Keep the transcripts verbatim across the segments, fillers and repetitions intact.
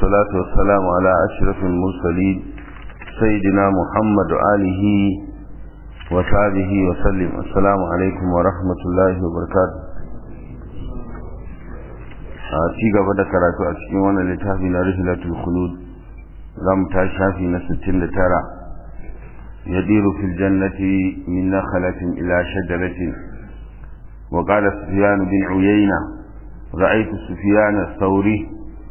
والصلاة والسلام على أشرف المرسلين سيدنا محمد وآله وصحبه وسلم. السلام عليكم ورحمة الله وبركاته. ci gaba da karatu a cikin wannan littafi na Rihlatul Khulud zamu ta shafi na sittin da tara. yadiru fil jannati min nakhalatin ila shajaratin wa qala Sufyan bin Uyayna ra'aytu Sufyan ath-Thawri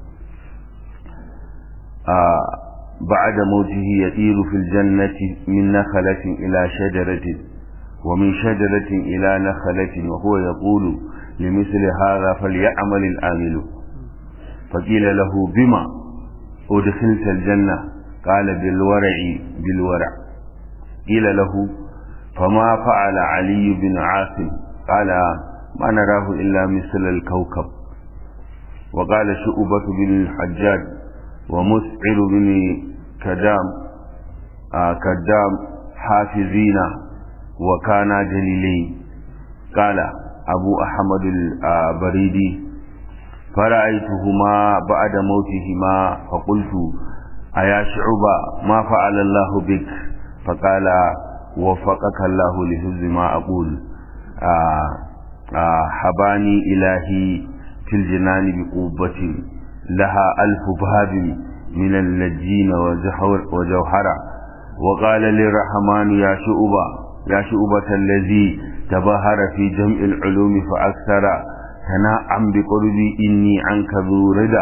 ba'da mawtihi yadiru fil jannati min nakhalatin ila shajaratin wa min shajaratin ila nakhalatin wa huwa yaqulu لمثل هذا فليعمل العامل. فقيل له بما أدخلت الجنة؟ قال بالورع بالورع. قيل له فما فعل علي بن عاصم؟ قال ما نراه إلا مثل الكوكب. وقال شعبة بن الحجاج ومسعر بن كدام آه كدام حافظين وكانا جليلين. قال أبو أحمد البريدي فرأيتهما بعد موتهما فقلت أيا شعبة ما فعل الله بك؟ فقال وفقك الله لحفظ ما أقول. آآ آآ حباني إلهي في الجنان بقوبة لها ألف باب من اللجين وجوهرة. وقال للرحمن يا شعبة يا شعبة الذي تباهر في جمع العلوم فأكثر تناعم بقربي إني عنك ذو رضا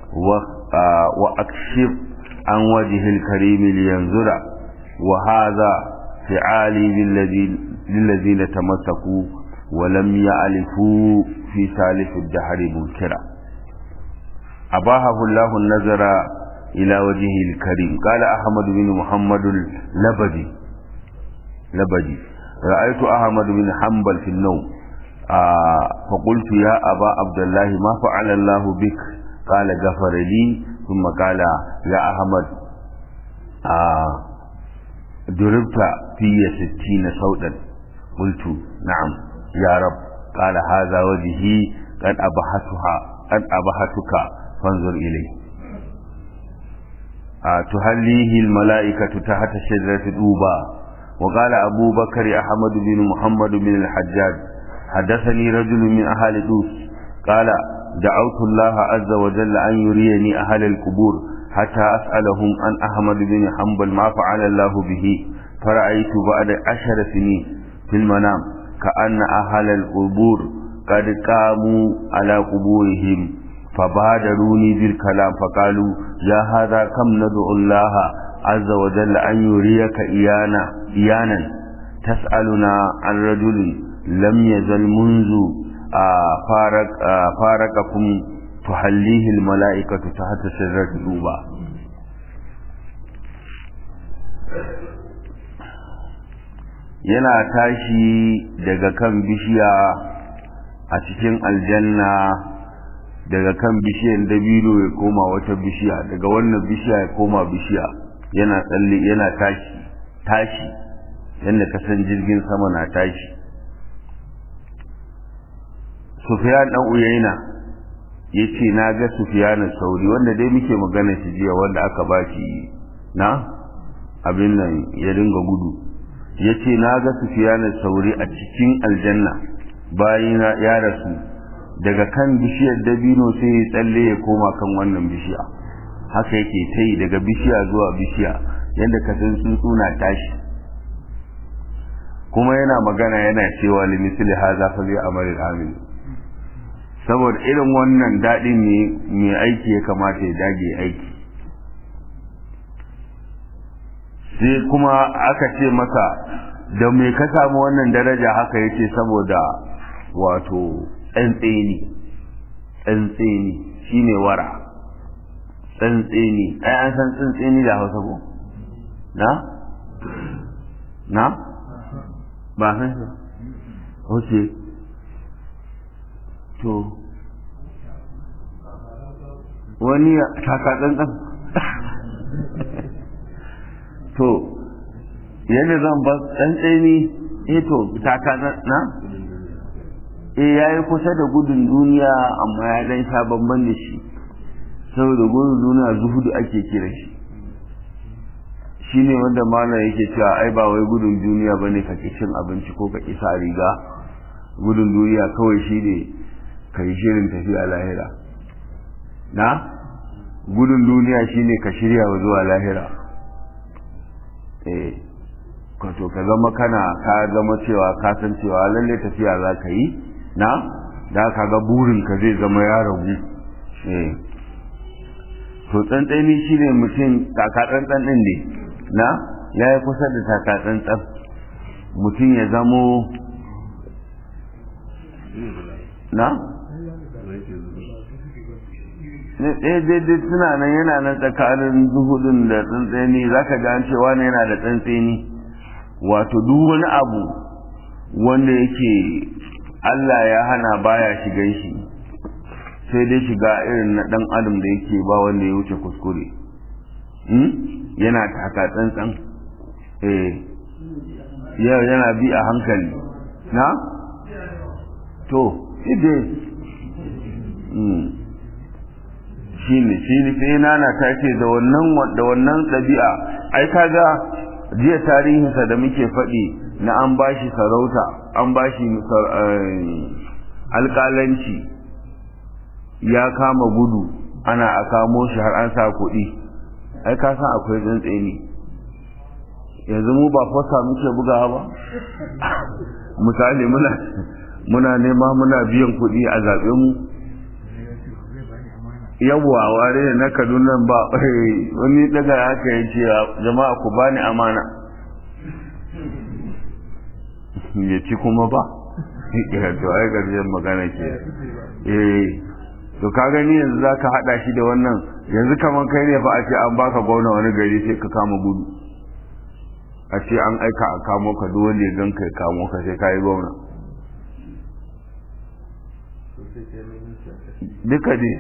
وأكشف عن وجه الكريم لينظر. وهذا فعالي للذين تمسكوا ولم يألفوا في سالف الدهر منكرا. أباهه الله النظر إلى وجهه الكريم. قال أحمد بن محمد اللبدي لبدي رأيت أحمد بن حنبل في النوم آه فقلت يا أبا عبد الله ما فعل الله بك؟ قال غفر لي. ثم قال يا أحمد آه ضربت في ستين صوتا. قلت نعم يا رب. قال هذا وجهي قد أبحتها قد أبحتك فانظر إليه. آه تهليه الملائكة تحت شجرة دوبا. وقال أبو بكر أحمد بن محمد بن الحجاج حدثني رجل من أهل دوس قال دعوت الله عز وجل أن يريني أهل القبور حتى أسألهم عن أحمد بن حنبل ما فعل الله به. فرأيت بعد عشر سنين في المنام كأن أهل القبور قد قاموا على قبورهم فبادروني بالكلام فقالوا يا هذا كم ندعو الله عز وجل أن يريك إيانا إيانا تسألنا عن رجل لم يزل منذ آه فارق آه فارقكم تحليه الملائكة تحت شجرة دوبا. yana tashi daga kan bishiya a cikin aljanna, daga kan bishiyar dabino ya koma wata bishiya, daga wannan bishiya ya koma bishiya, yana tsalle yana tashi tashi yadda ka san jirgin sama na tashi. Sufyan dan Uyayna yace na ga Sufyan Sauri wanda dai muke magana shi jiya, wanda aka bashi na abin nan ya dinga gudu. yace na ga Sufyan Sauri a cikin aljanna bayan ya rasu, daga kan bishiyar dabino sai ya tsalle ya koma kan wannan bishiya. Haka yake tai daga bishiya zuwa bishiya yadda ka san tsuntsu na tashi. kuma yana magana yana cewa limisli hadha fa bi amalil amil. Saboda irin wannan dadin ne mai aiki ya kamata ya dage aiki. Sai kuma aka ce masa da me ka samu wannan daraja? haka yace saboda wato tsantseni tsantseni shine wara. tsantseni ai an san tsantseni da Hausa ko na na ba san shi oce to wani taka tsantsan to yadda zan ba tsantseni eh to taka na eh yayi kusa da gudun duniya amma ya dan sha bamban da shi saboda gudun duniya zuhudu ake kira shi shine wanda mana yake cewa ai ba wai gudun duniya bane ka ki cin abinci ko ka ki sa riga gudun duniya kawai shine kai shirin tafiya lahira na gudun duniya shine ka shirya wa zuwa lahira eh to ka zama kana ka zama cewa ka san cewa lalle tafiya za ka yi na da ka ga burin ka zai zama ya ragu eh to tsantsani shine mutum taka tsantsan din ne na yayi kusa da taka tsantsan mutum ya zamo na ne dai dai suna nan yana nan tsakanin zuhudin da tsantsani zaka ga an cewa ne yana da tsantsani wato duk wani abu wanda yake Allah ya hana baya shigan shi sai dai shiga irin na dan adam da yake ba wanda ya wuce kuskure hmm? yana taka tsantsan eh yau yana bi a hankali na to ide hmm shine shine sai nana ta ce da wannan da wannan dabi'a ai kaga jiya tarihinsa da muke faɗi na an bashi sarauta an bashi alƙalanci ya kama gudu ana a kamo shi har an sa kuɗi ai ka san akwai tsantseni yanzu mu ba fasa muke bugawa ba misali muna muna nema muna biyan kuɗi a zaɓe mu yawwa ware na Kaduna ba wani daga haka yace jama'a ku bani amana ya ci kuma ba ya to ai garjen magana ke eh to ka gani yanzu zaka hada shi da wannan yanzu kaman kai ne fa a ce an baka gwamna wani gari sai ka kama gudu a ce an aika a kamo ka duk wanda ya ganka ya kamo ka sai kai gwamna duka dai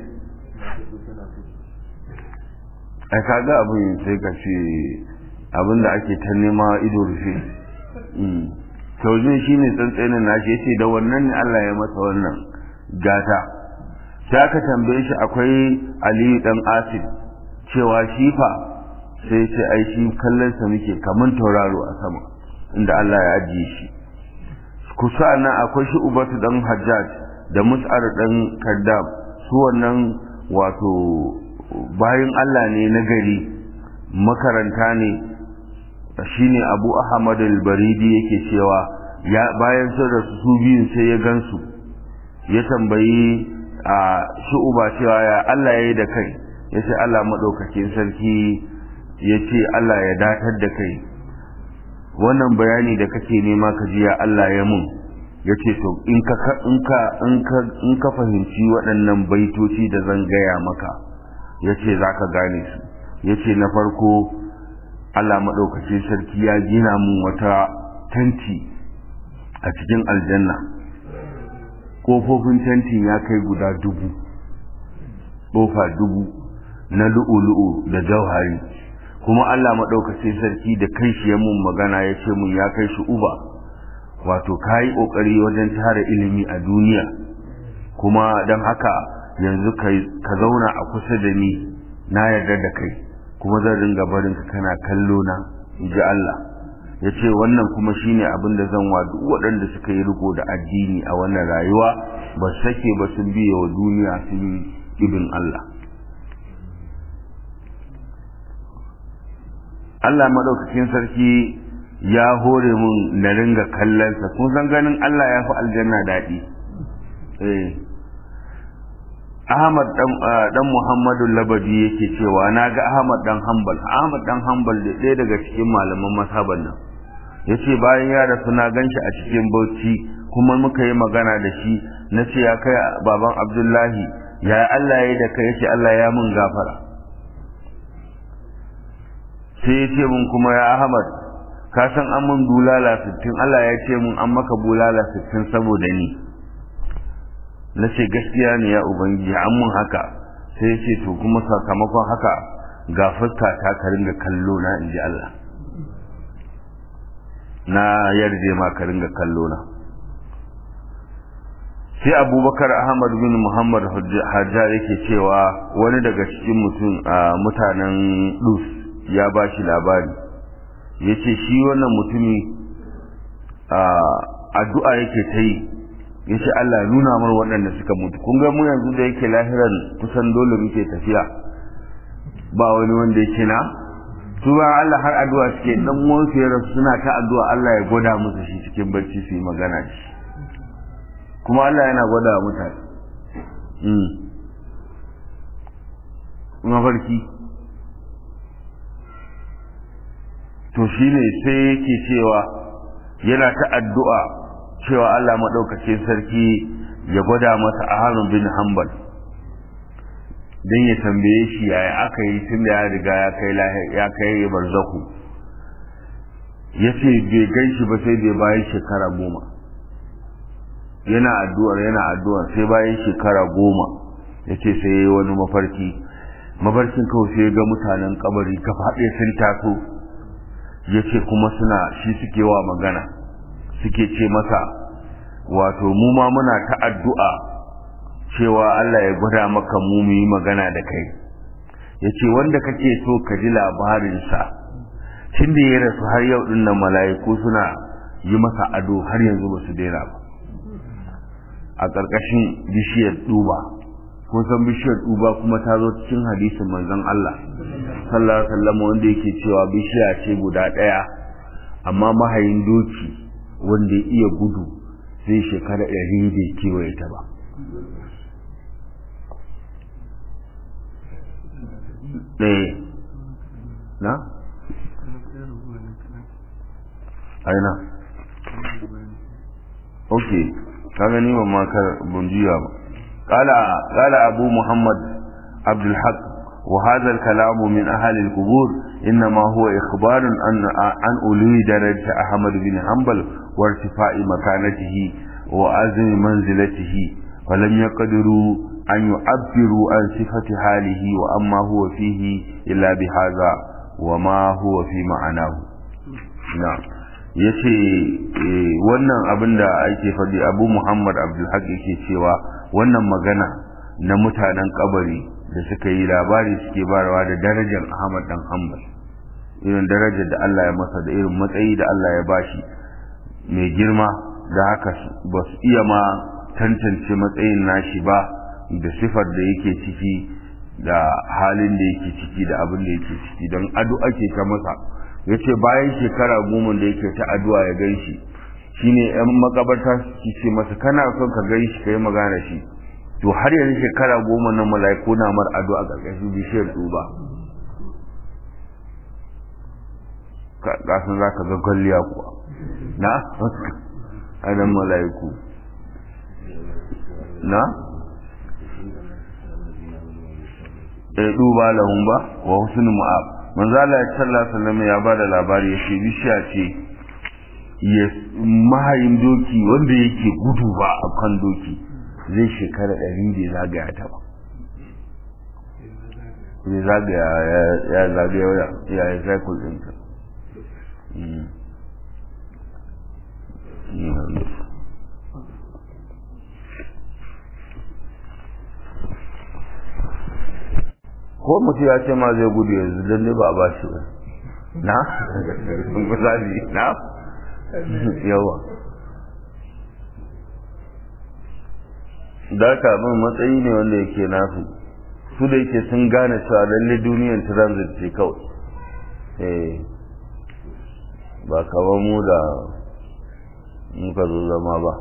a kaga abin sai ka ce abin da ake ta nema ido rufe taujin shi ne tsantsanin na ce da wannan ne Allah ya masa wannan gata sai aka tambaye shi akwai Aliyu dan Asif cewa shi fa sai ce ai shi kallonsa muke kaman tauraro a sama inda Allah ya ajiye shi kusa nan akwai shi Ubatu dan Hajjaj da Mus'ar dan Kaddam su wannan wato bayan Allah ne na gari makaranta ne shine Abu Ahmad al-Baridi yake cewa ya bayan sun rasu su biyun sai ya gansu ya tambayi a Shu'ba cewa ya Allah yayi da kai yace Allah madaukakin sarki yace Allah ya datar da kai wannan bayani da kake nema ka ji ya Allah ya mun yace to in ka in ka in ka in ka fahimci waɗannan baitoci da zan gaya maka yace zaka gane su yace na farko Allah madaukakin sarki ya gina mun wata tanti a cikin aljanna kofofin tantin ya kai guda dubu kofa dubu na lu'ulu'u da jauhari kuma Allah madaukakin sarki da kanshi ya mun magana yace mun ya kai shi uba wato kai kokari wajen tara ilimi a duniya kuma dan haka yanzu kai ka zauna a kusa da ni na yarda da kai kuma zan ringa barin ka kana kallo na inji Allah yace wannan kuma shine abin da zan wa duk waɗanda suka yi riko da addini a wannan rayuwa ba sake ba sun biye wa duniya sun ibn Allah Allah madaukakin sarki ya hore mun na ringa kallon sa kun san ganin Allah ya fi aljanna dadi eh Ahmad dan dan Muhammadu Labadi yake cewa naga Ahmad dan Hanbal Ahmad dan Hanbal da ɗaya daga cikin malaman mazhaban nan yace bayan ya rasu na ganshi a cikin Bauchi kuma muka yi magana da shi nace ya kai baban Abdullahi ya Allah yayi da kai yace Allah ya mun gafara sai yace mun kuma ya Ahmad ka san an mun bulala sittin Allah ya ce mun an maka bulala sittin saboda ni na ce gaskiya ne ya ubangiji an mun haka sai ya ce to kuma sakamakon haka ga fuska ta ka ringa kallo na inji Allah na yarje ma ka ringa kallo na sai abubakar ahmad bin muhammad hajjar yake cewa wani daga cikin mutum a mutanen dus ya ba shi labari ya ce shi wannan mutumi addu'a yake ta yi ya ce Allah nuna mar waɗanda suka mutu kun ga mu yanzu da yake lahiran kusan dole muke tafiya ba wani wanda yake na su ba Allah har addu'a suke dan wansu ya rasu suna ta addu'a Allah ya gwada musu shi cikin barci su yi magana da shi kuma Allah yana gwada mutane mm mafarki to shine sai yake cewa yana ta addu'a cewa Allah madaukakin sarki ya gwada masa Ahmad bin Hanbal dan ya tambaye shi yaya aka yi tun da ya riga ya kai ya kai barzaku yace bai ganshi ba sai bai bayan shekara goma yana addu'ar yana addu'ar sai bayan shekara goma yace sai yayi wani mafarki mafarkin kawai sai ga mutanen kabari gaba ɗaya sun taso yace kuma suna shi suke wa magana suke ce masa wato mu ma muna ta addu'a cewa Allah ya gwada maka mu mu yi magana da kai yace wanda kake so ka ji labarin sa tunda ya rasu har yau din nan mala'iku suna yi masa ado har yanzu ba su daina ba a ƙarƙashin bishiyar duba kun san bishiyar duba kuma ta zo cikin hadisin manzon Allah sallallahu alaihi wasallam wanda yake cewa bishiya ce guda ɗaya amma mahayin doki wanda ya iya gudu zai shekara ɗari bai kewaye ta ba ɗaya na? aina ok ka gani ba makar bunjiya ba qala qala abu muhammad abdul haq wa hadha al kalam min ahli al qubur inma huwa ikhbar an an uli darajat ahmad bin hanbal wa irtifa'i makanatihi wa azmi manzilatihi wa lam yaqdiru an yu'abbiru an sifati halihi wa amma huwa fihi illa bihadha wa ma huwa fi ma'anahu na'am yace wannan abinda ake faɗi Abu Muhammad Abdul Haq yake cewa wannan magana na mutanen kabari da suka yi labari suke barawa da darajar Ahmad dan Hanbal irin darajar da Allah ya masa da irin matsayi da Allah ya bashi mai girma da haka ba su iya ma tantance matsayin nashi ba da sifar da yake ciki da halin da yake ciki da abin da yake ciki don addu'a ke ta masa yace bayan shekara goma da yake ta addu'a ya ganshi shine ɗan makabarta su ce masa kana son ka ganshi kai magana shi to har yanzu shekara goma na mala'iku na mar addu'a a ƙarƙashin bishiyar duba ka san zaka ga galliya kuwa na anan mala'iku na eh duba lahum ba wa husnul mu'ab manzo Allah sallallahu alaihi wasallam ya bada labari yace bishiya ce ya mahayin doki wanda yake gudu ba akan doki zai shekara ɗari bai zagaya ta ba zai zagaya ya zagaya ya ya cycle din ta ko mutum ya ce ma zai gudu yanzu don ne ba a ba shi ba na? misali na? yawa da ka abin matsayi ne wanda yake nasu su da yake sun gane cewa lalle duniyar transit ce kawai eh ba kawai mu da muka zo zama ba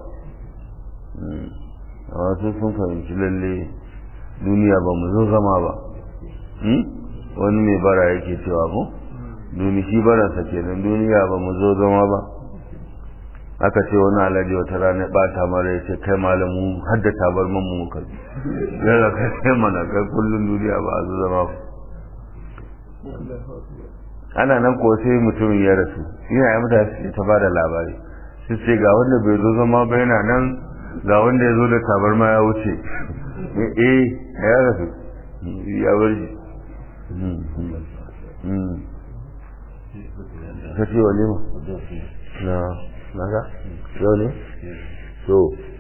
a wasu sun fahimci lalle duniya ba mu zo zama ba wani mai bara yake cewa mu duni shi baransa kenan duniya ba mu zo zama ba aka ce wani alhaji wata rana bata mara ya ce kai malamu hadda tabarman mu muka yana kai sai mana kai kullum duniya ba a zo zama ba ana nan ko sai mutumin ya rasu yana ya mutane ta ba da labari sai ce ga wanda bai zo zama ba yana nan ga wanda ya zo da tabarma ya wuce eh ya rasu ya bar shi ka ce walima na na ga yau ne so